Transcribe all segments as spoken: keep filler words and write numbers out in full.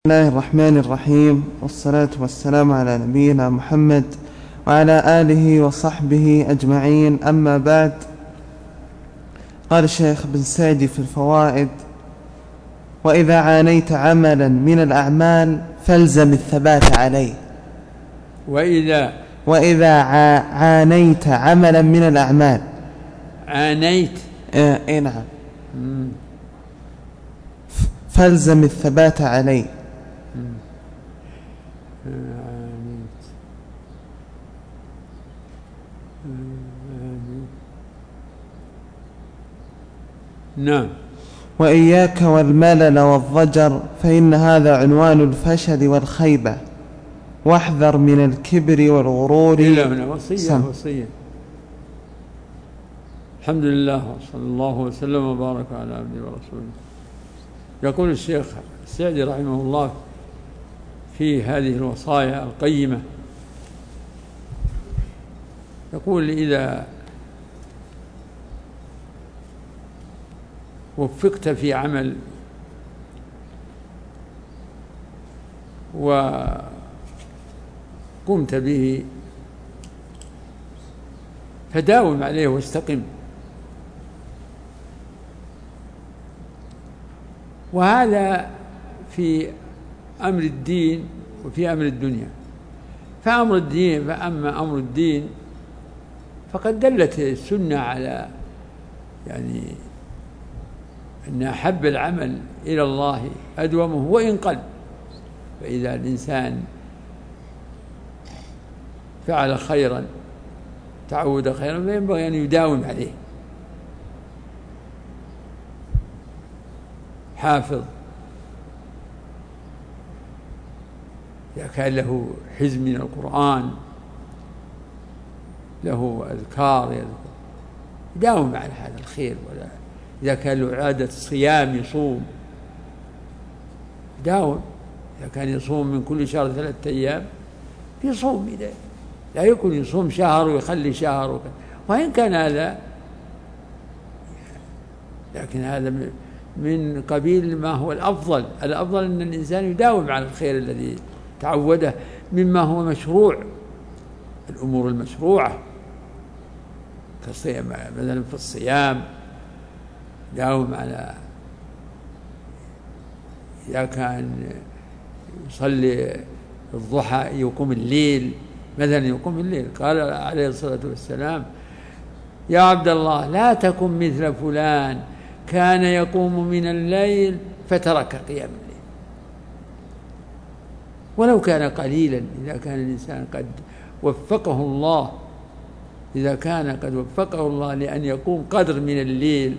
بسم الله الرحمن الرحيم، والصلاة والسلام على نبينا محمد وعلى آله وصحبه أجمعين. أما بعد، قال الشيخ بن سعدي في الفوائد: وإذا عانيت عملا من الأعمال فالزم الثبات عليه. وإذا وإذا عانيت عملا من الأعمال عانيت إيه إيه نعم فالزم الثبات عليه. نعم. وإياك والملل والضجر، فإن هذا عنوان الفشل والخيبة، واحذر من الكبر والغرور. إلى هنا وصية وصية. الحمد لله وصلى الله وسلم وبارك على عبده ورسوله. يقول الشيخ السعدي رحمه الله في هذه الوصايا القيمة، يقول: إذا وفقت في عمل وقمت به فداوم عليه واستقم. وهذا في أمر الدين وفي أمر الدنيا. فأمر الدين فأما أمر الدين فقد دلت السنة على يعني أن أحب العمل إلى الله أدومه وإن قل. فإذا الإنسان فعل خيرا تعود خيرا فينبغي أن يداوم عليه. حافظ إذا كان له حزب من القرآن، له أذكار، يداوم على هذا الخير. ولا إذا كان له عادة صيام يصوم يداوم. إذا كان يصوم من كل شهر ثلاثة أيام يصوم. إذا لا يكون يصوم شهر ويخلي شهر وكذا. وإن كان هذا، لكن هذا من قبيل ما هو الأفضل. الأفضل أن الإنسان يداوم على الخير الذي تعوده مما هو مشروع، الأمور المشروعة كالصيام مثلا. في الصيام داوم على، إذا كان يصلي الضحى يقوم الليل مثلا، يقوم الليل. قال عليه الصلاة والسلام: يا عبد الله لا تكن مثل فلان كان يقوم من الليل فترك قيام الليل. ولو كان قليلا، إذا كان الإنسان قد وفقه الله، إذا كان قد وفقه الله لأن يقوم قدر من الليل،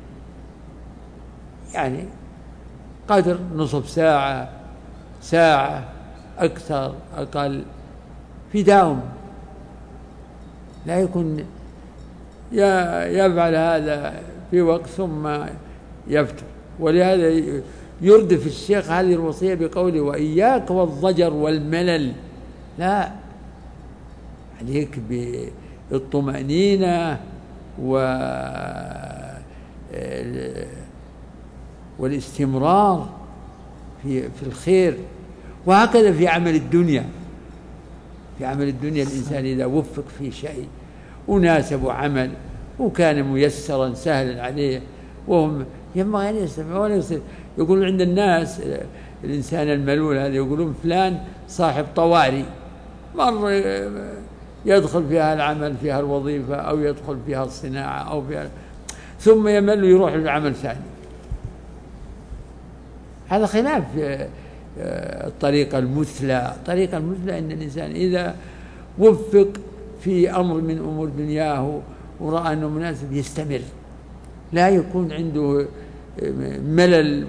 يعني قدر نصف ساعة، ساعة، أكثر أقل، في داوم. لا يكون يفعل هذا في وقت ثم يفتر. ولهذا يردف الشيخ هذه الوصية بقوله: وإياك والضجر والملل. لا، عليك بالطمأنينة و والاستمرار في في الخير. وهكذا في عمل الدنيا. في عمل الدنيا الإنسان إذا وفق في شيء وناسب عمل وكان ميسرا سهلا عليه، وهم ينبغي أن يستمع ولا يصير. يقولون عند الناس الإنسان الملول هذا يقولون فلان صاحب طوارئ، مرة يدخل فيها العمل، فيها الوظيفة، أو يدخل فيها الصناعة، أو فيها ثم يمل ويروح للعمل ثاني. هذا خلاف الطريقة المثلى. الطريقة المثلى أن الإنسان إذا وفق في أمر من أمور دنياه ورأى أنه مناسب يستمر، لا يكون عنده ملل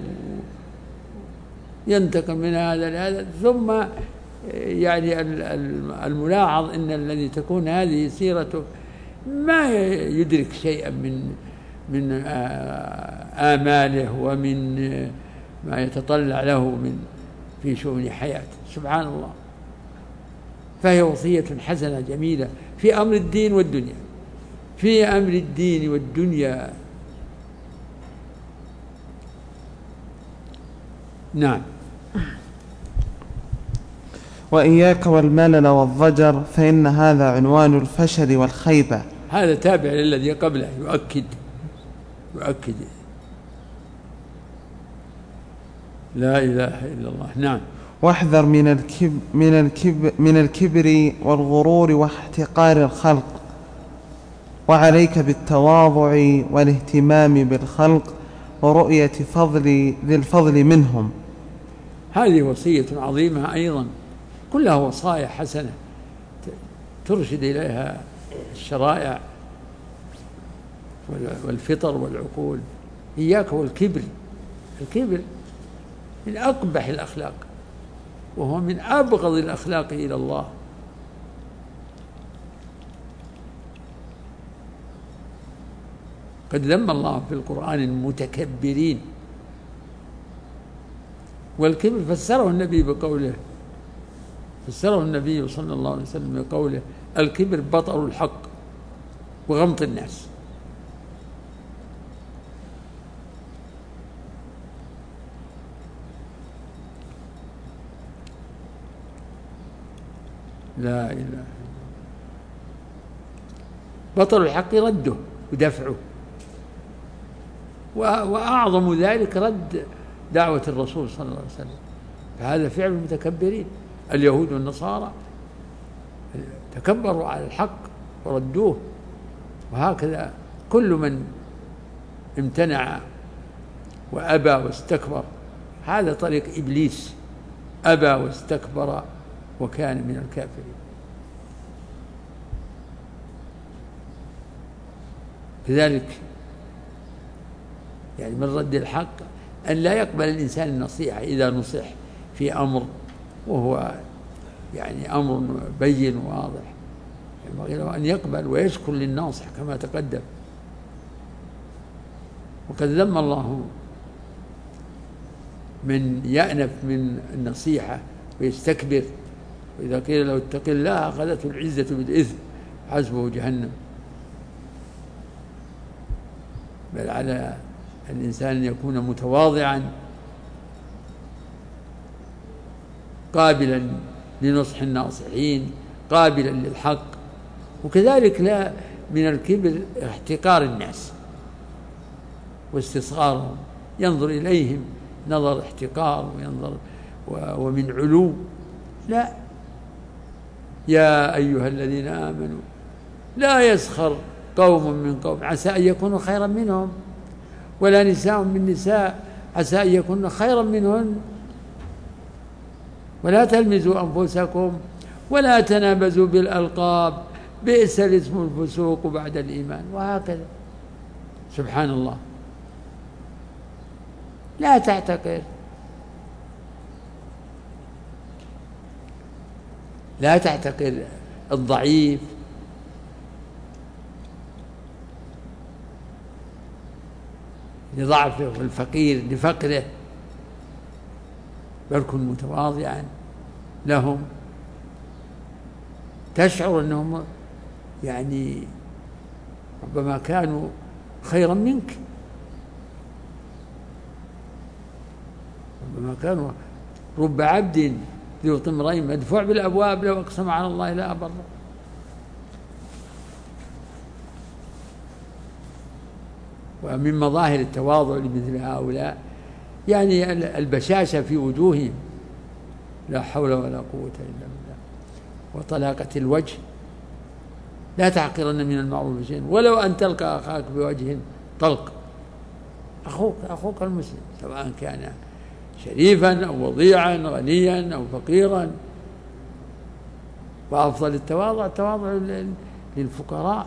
ينتقل من هذا لهذا. ثم يعني الملاحظ أن الذي تكون هذه سيرته ما يدرك شيئا من من آماله ومن ما يتطلع له من في شؤون حياته. سبحان الله. فهي وصية حسنة جميلة في أمر الدين والدنيا. في أمر الدين والدنيا. نعم. وإياك والملل والضجر فإن هذا عنوان الفشل والخيبة. هذا تابع للذي قبله، يؤكد يؤكد لا إله إلا الله. نعم. واحذر من الكبر, من الكبر, من الكبر والغرور واحتقار الخلق، وعليك بالتواضع والاهتمام بالخلق ورؤية فضل ذي الفضل منهم. هذه وصية عظيمة أيضا، كلها وصايا حسنة ترشد إليها الشرائع والفطر والعقول. إياك والكبر، الكبر من أقبح الأخلاق، وهو من أبغض الأخلاق إلى الله. قد ذم الله في القرآن المتكبرين، والكبر فسره النبي بقوله فسره النبي صلى الله عليه وسلم بقوله: الكبر بطر الحق وغمط الناس. لا إله إلا الله. بطر الحق رده ودفعه، وأعظم ذلك رد دعوة الرسول صلى الله عليه وسلم، فهذا فعل المتكبرين. اليهود والنصارى تكبروا على الحق وردوه، وهكذا كل من امتنع وأبى واستكبر، هذا طريق إبليس، أبى واستكبر وكان من الكافرين. كذلك يعني من رد الحق أن لا يقبل الإنسان النصيحة إذا نصح في أمر وهو يعني أمر بين واضح، ينبغي له أن يقبل ويشكر للناصح كما تقدم. وقد ذم الله من يأنف من النصيحة ويستكبر، وإذا قيل له اتق الله أخذته العزة بالإثم حسبه جهنم. بل على الإنسان أن يكون متواضعا قابلا لنصح الناصحين، قابلا للحق. وكذلك لا من الكبر احتقار الناس واستصغارهم، ينظر إليهم نظر احتقار وينظر ومن علو. لا، يا أيها الذين آمنوا لا يسخر قوم من قوم عسى أن يكونوا خيرا منهم، ولا نساء من نساء عسى أن يكون خيرا منهن، ولا تلمزوا أنفسكم ولا تنابزوا بالألقاب بئس الاسم الفسوق بعد الإيمان. وهكذا سبحان الله. لا تعتقر لا تعتقر الضعيف لضعفه والفقير لفقره، بل كن متواضعا لهم، تشعر أنهم يعني ربما كانوا خيرا منك، ربما كانوا رب عبد ذو طمرين مدفوع بالأبواب لو أقسم على الله لا أبره. ومن مظاهر التواضع لمثل هؤلاء يعني البشاشة في وجوههم، لا حول ولا قوة إلا بالله، وطلاقة الوجه. لا تحقرن من المعروف شيئا ولو أن تلقى أخاك بوجه طلق. أخوك أخوك المسلم سواء كان شريفا أو وضيعا غنيا أو فقيرا. وأفضل التواضع التواضع للفقراء.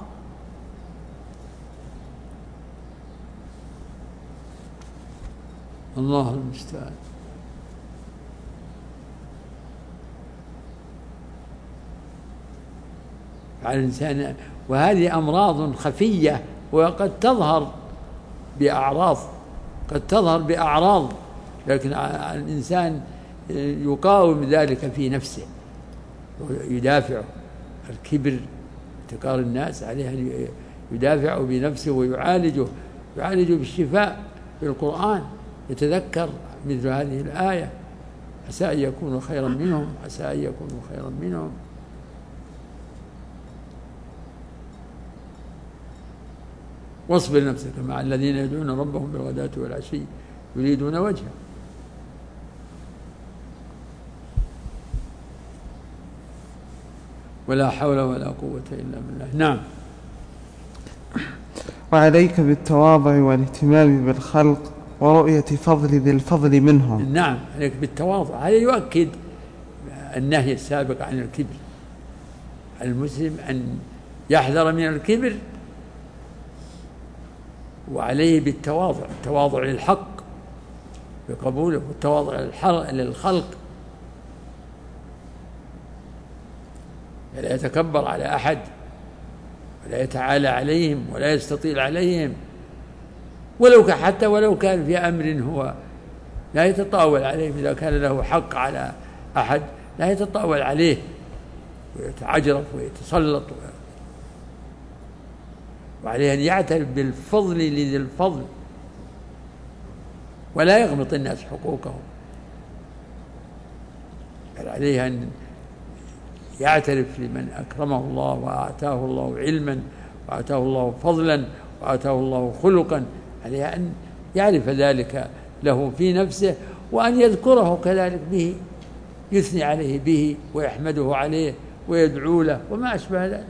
الله المستعان. على الإنسان، وهذه أمراض خفية وقد تظهر بأعراض قد تظهر بأعراض لكن الإنسان يقاوم ذلك في نفسه ويدافعه. الكبر احتقار الناس عليه أن يدافعه بنفسه ويعالجه يعالجه بالشفاء بالقرآن، يتذكر مثل هذه الآية عسى أن يكونوا خيرا منهم، عسى أن يكونوا خيرا منهم. واصبر نفسك مع الذين يدعون ربهم بالغداة والعشي يريدون وجهه. ولا حول ولا قوة إلا بالله. نعم. وعليك بالتواضع والاهتمام بالخلق ورؤية فضل ذي الفضل منهم. نعم، عليك بالتواضع. هذا يؤكد النهي السابق عن الكبر. المسلم أن يحذر من الكبر، وعليه بالتواضع، التواضع للحق بقبوله، والتواضع للخلق، لا يتكبر على أحد ولا يتعالى عليهم ولا يستطيل عليهم، ولو حتى ولو كان في أمر هو لا يتطاول عليهم. إذا كان له حق على أحد لا يتطاول عليه ويتعجرف ويتسلط، وعليه أن يعترف بالفضل لذي الفضل ولا يغمط الناس حقوقهم، بل عليه أن يعترف لمن أكرمه الله وآتاه الله علما وآتاه الله فضلا وآتاه الله خلقا، عليه أن يعرف ذلك له في نفسه، وأن يذكره كذلك به، يثني عليه به ويحمده عليه ويدعو له وما أشبه ذلك.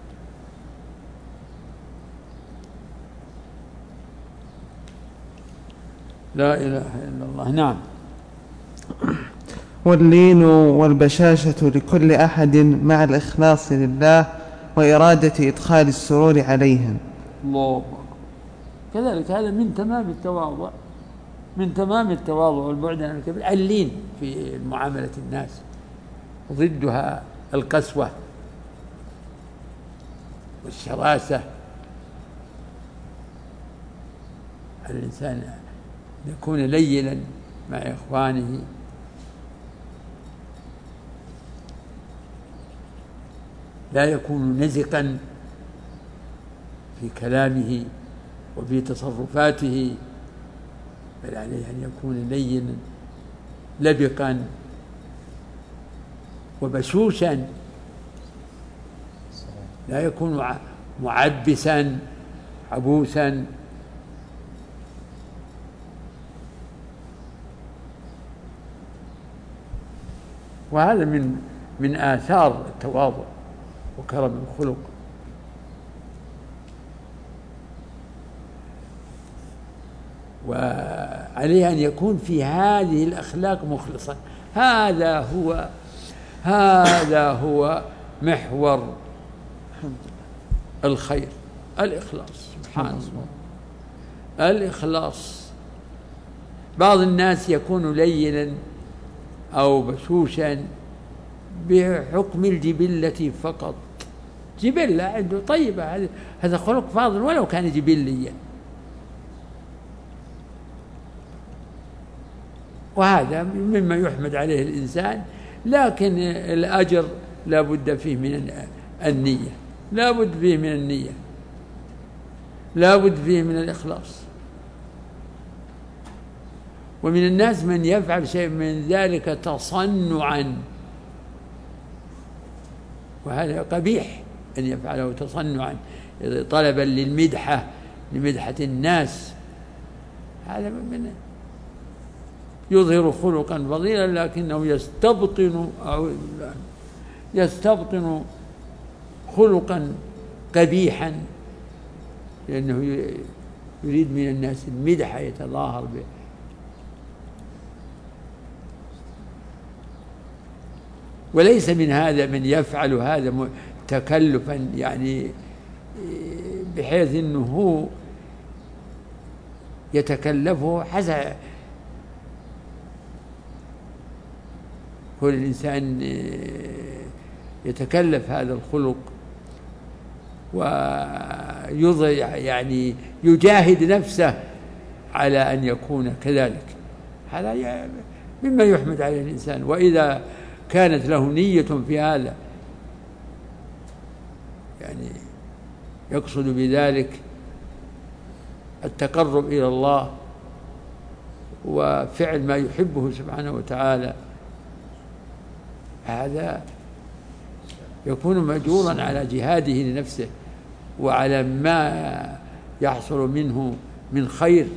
لا إله إلا الله. نعم. واللين والبشاشة لكل أحد مع الإخلاص لله وإرادة إدخال السرور عليهم. الله أكبر. كذلك هذا من تمام التواضع، من تمام التواضع والبعد عن الكبر. اللين في معاملة الناس، ضدها القسوة والشراسة. الإنسان يكون لينا مع إخوانه، لا يكون نزقا في كلامه وفي تصرفاته، بل عليه أن يكون لينا لبقا وبشوشا، لا يكون معبسا عبوسا. وهذا من من آثار التواضع وكرم الخلق. وعليه أن يكون في هذه الأخلاق مخلصا. هذا هو هذا هو محور الخير، الإخلاص. سبحان الله، الإخلاص. بعض الناس يكون لينا أو بشوشا بحكم الجبلة فقط، جبلة عنده طيبة، هذا خلق فاضل ولو كان جبليا، وهذا مما يحمد عليه الإنسان. لكن الأجر لا بد فيه من النية، لا بد فيه من النية، لا بد فيه من الإخلاص. ومن الناس من يفعل شيء من ذلك تصنعا، وهذا قبيح أن يفعله تصنعا طلبا للمدحة، لمدحة الناس. هذا من يظهر خلقا فضيلا لكنه يستبطن أو يستبطن خلقا قبيحا، لأنه يريد من الناس المدحة، يتظاهر به. وليس من هذا من يفعل هذا تكلفا، يعني بحيث أنه هو يتكلفه حسب كل إنسان يتكلف هذا الخلق ويضع، يعني يجاهد نفسه على أن يكون كذلك. هذا مما يحمد عليه الإنسان. وإذا كانت له نية في هذا، يعني يقصد بذلك التقرب إلى الله وفعل ما يحبه سبحانه وتعالى هذا يكون مأجورا على جهاده لنفسه وعلى ما يحصل منه من خير.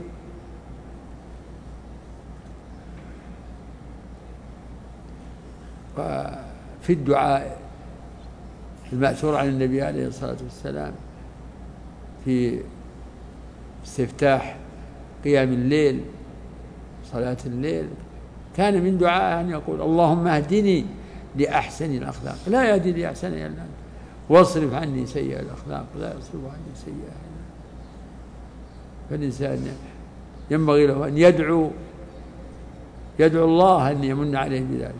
وفي الدعاء المأثور عن النبي عليه الصلاة والسلام في استفتاح قيام الليل صلاة الليل كان من دعاء أن يقول اللهم اهدني لأحسن الأخلاق لا يهدي لأحسن إلا أنت واصرف عني سيئة الأخلاق لا يصرف عني سيئة إلا أنت. فالإنسان ينبغي له أن يدعو يدعو الله أن يمن عليه بذلك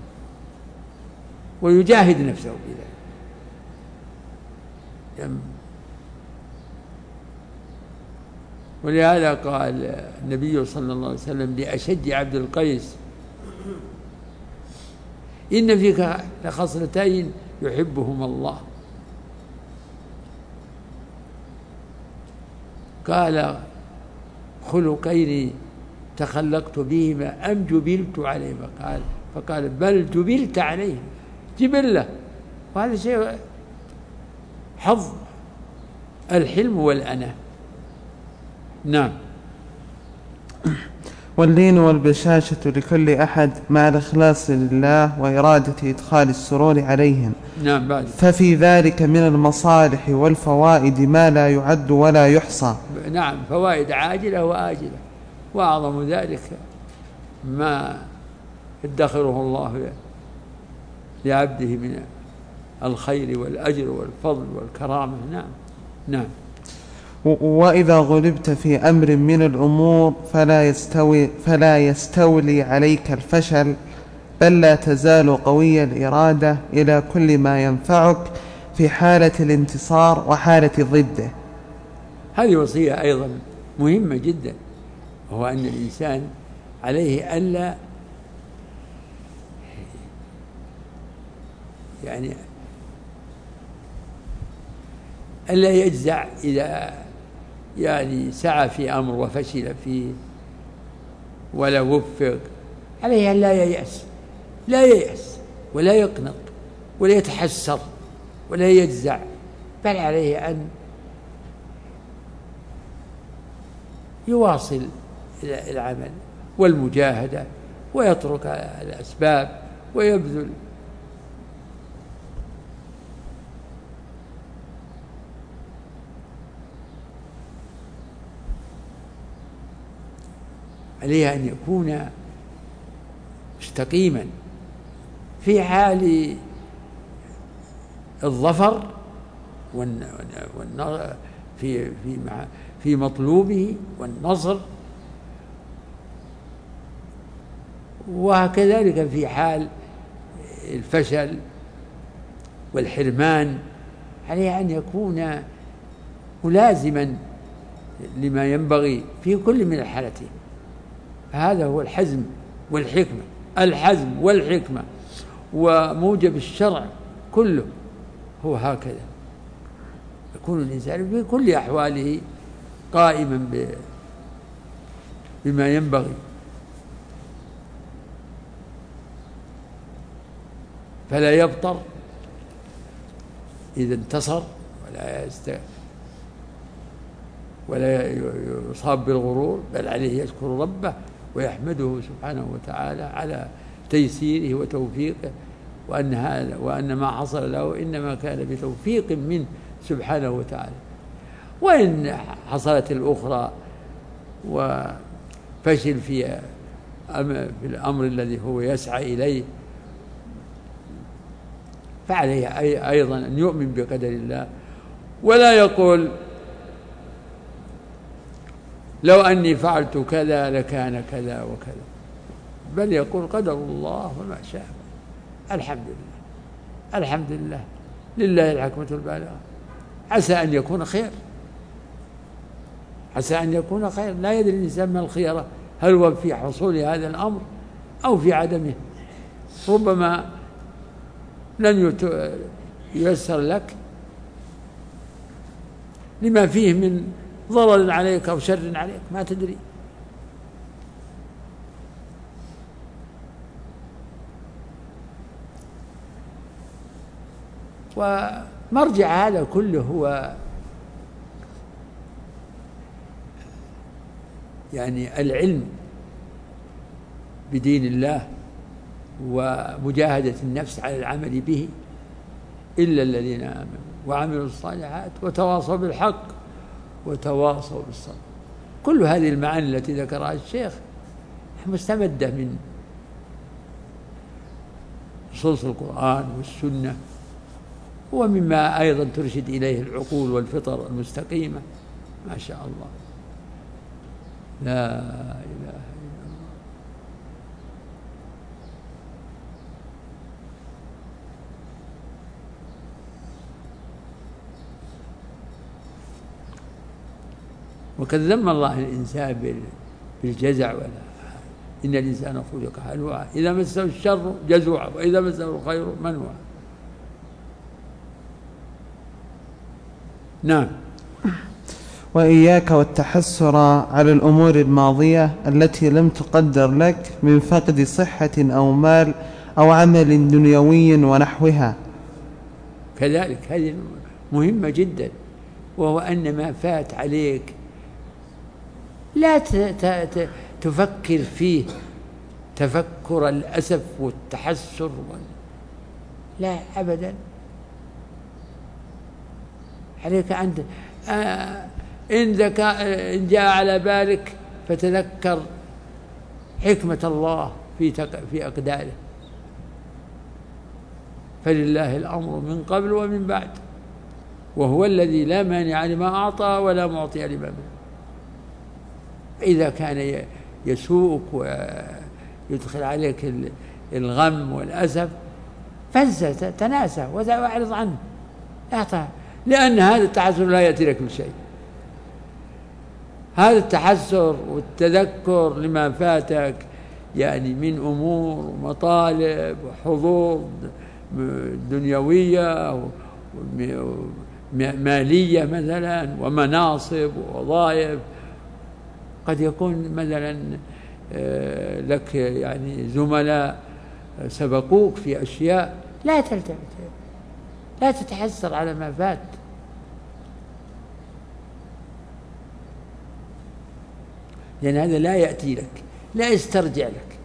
ويجاهد نفسه بذلك. ولهذا قال النبي صلى الله عليه وسلم لأشج عبد القيس إن فيك لخصلتين يحبهما الله. قال خلقين تخلقت بهما أم جبلت عليهما قال فقال بل جبلت عليهما جبلة. وهذا شيء حظ الحلم والأناة. نعم. واللين والبشاشة لكل أحد مع الإخلاص لله وإرادة إدخال السرور عليهم. نعم. بعد. ففي ذلك من المصالح والفوائد ما لا يعد ولا يحصى. نعم فوائد عاجلة وآجلة وأعظم ذلك ما ادخره الله لعبده من الخير والأجر والفضل والكرامة. نعم. نعم. وإذا غلبت في أمر من الأمور فلا يستوي فلا يستولي عليك الفشل بل لا تزال قوي الإرادة إلى كل ما ينفعك في حالة الانتصار وحالة ضده. هذه وصية أيضا مهمة جدا وهو أن الإنسان عليه ألا يعني ألا يجزع إذا يعني سعى في أمر وفشل فيه ولا وفق. عليه أن لا ييأس لا ييأس ولا يقنط ولا يتحسر ولا يجزع بل عليه أن يواصل العمل والمجاهدة ويترك الأسباب ويبذل. عليه أن يكون مستقيما في حال الظفر في في في مطلوبه والنصر وكذلك في حال الفشل والحرمان. عليه أن يكون ملازما لما ينبغي في كل من الحالتين. هذا هو الحزم والحكمة. الحزم والحكمة وموجب الشرع كله هو هكذا يكون الإنسان في كل أحواله قائما بما ينبغي. فلا يبطر إذا انتصر ولا يست ولا يصاب بالغرور بل عليه يشكر ربه ويحمده سبحانه وتعالى على تيسيره وتوفيقه وأن هذا وأن ما حصل له إنما كان بتوفيق منه سبحانه وتعالى. وإن حصلت الأخرى وفشل في في الأمر الذي هو يسعى إليه فعليه أيضا أن يؤمن بقدر الله ولا يقول لو أني فعلت كذا لكان كذا وكذا بل يقول قدر الله وما شاء. الحمد لله الحمد لله لله الحكمة البالغة. عسى أن يكون خير عسى أن يكون خير. لا يدري الإنسان ما الخيرة هل هو في حصول هذا الأمر أو في عدمه. ربما لن ييسر لك لما فيه من ضرر عليك أو شر عليك ما تدري. ومرجع هذا كله هو يعني العلم بدين الله ومجاهدة النفس على العمل به، إلا الذين آمنوا وعملوا الصالحات وتواصوا بالحق وتواصوا بالصبر. كل هذه المعاني التي ذكرها الشيخ مستمدة من نصوص القرآن والسنة، ومما أيضا ترشد إليه العقول والفطر المستقيمة. ما شاء الله، لا إله إلا الله. وقد ذم الله الإنسان بالجزع، ولا إن الإنسان خلق هلوعا إذا مسه الشر جزوعا وإذا مسه الخير منوعا. نعم. وإياك والتحسر على الأمور الماضية التي لم تقدر لك من فقد صحة أو مال أو عمل دنيوي ونحوها. كذلك هذه مهمة جدا، وهو أن ما فات عليك لا تفكر فيه تفكر الأسف والتحسر، لا أبدا. عليك أنت آه إن, إن جاء على بالك فتذكر حكمة الله في في أقداره، فلله الأمر من قبل ومن بعد، وهو الذي لا مانع لما أعطى ولا معطي لما منع. إذا كان يسوءك ويدخل عليك الغم والأسف فانسى تناسى واعرض عنه، لأن هذا التحسر لا يأتي لك بشيء. هذا التحسر والتذكر لما فاتك يعني من أمور ومطالب وحظوظ دنيوية مالية مثلا ومناصب ووظائف، قد يكون مثلا لك يعني زملاء سبقوك في أشياء، لا تلتفت، لا تتحسر على ما فات. لأن هذا لا يأتي لك، لا يسترجع لك.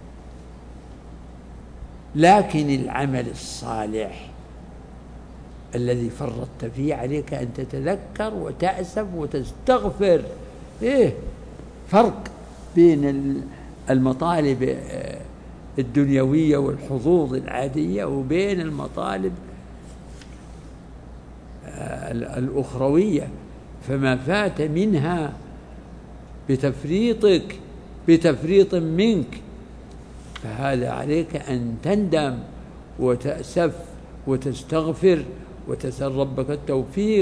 لكن العمل الصالح الذي فرطت فيه عليك أن تتذكر وتأسف وتستغفر. إيه فرق بين المطالب الدنيوية والحظوظ العادية وبين المطالب الأخروية، فما فات منها بتفريطك بتفريط منك فهذا عليك أن تندم وتأسف وتستغفر وتسأل ربك التوفيق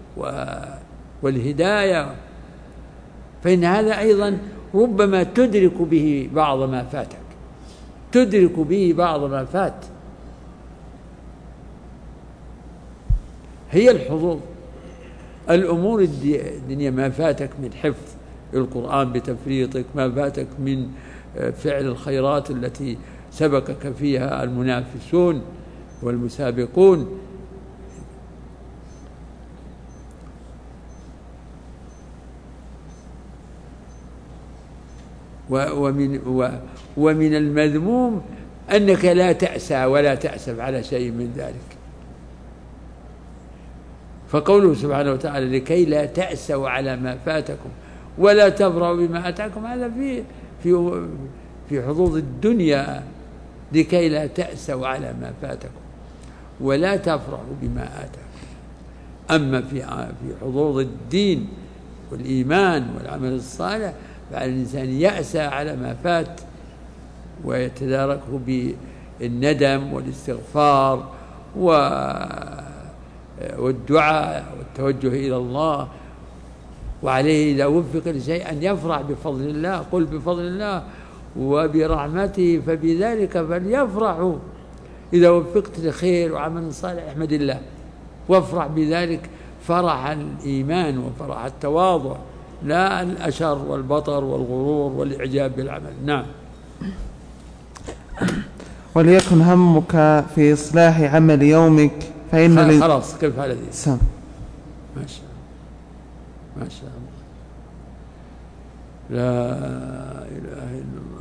والهداية، فإن هذا أيضا ربما تدرك به بعض ما فاتك، تدرك به بعض ما فات. هي الحظوظ الأمور الدنيا، ما فاتك من حفظ القرآن بتفريطك، ما فاتك من فعل الخيرات التي سبقك فيها المنافسون والمسابقون. ومن ومن المذموم أنك لا تأسى ولا تأسف على شيء من ذلك. فقوله سبحانه وتعالى لكي لا تأسوا على ما فاتكم ولا تفرحوا بما أتاكم، هذا في في في حظوظ الدنيا، لكي لا تأسوا على ما فاتكم ولا تفرحوا بما آتاكم. أما في في حظوظ الدين والإيمان والعمل الصالح فعلى الإنسان يأسى على ما فات ويتداركه بالندم والاستغفار والدعاء والتوجه إلى الله. وعليه إذا وفق لشيء أن يفرح بفضل الله، قل بفضل الله وبرحمته فبذلك فليفرحوا. إذا وفقت لخير وعمل صالح احمد الله وافرح بذلك فرح الإيمان وفرح التواضع، لا الأشر والبطر والغرور والإعجاب بالعمل. نعم. وليكن همك في إصلاح عمل يومك فإن خلاص كيف على ذي سم ما شاء الله ما شاء الله لا إله إلا الله.